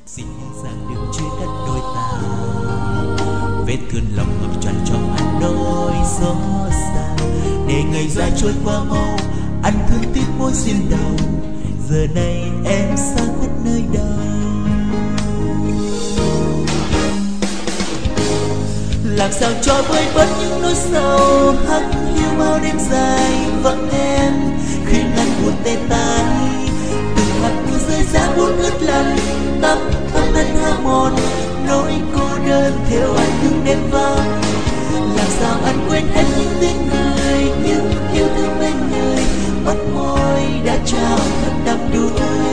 xin dàng đừng chia cắt đôi ta, vết thương lòng ngập tràn trong anh nỗi xót xa. Để ngày dài trôi qua mau, anh thương tiếc môi duyên đầu, giờ này em xa khuất nơi đâu. Làm sao cho vơi bớt những nỗi sầu hắt hiu bao đêm dài vắng em, khi ngăn buồn tê tái từng hạt mưa rơi giá buốt ướt lạnh tắm thấm thân hao mòn, nỗi cô đơn theo anh từng đêm vắng. Làm sao anh quên hết những tiếng cười, những yêu thương bên người, mắt môi đã trao thật đắm đuối.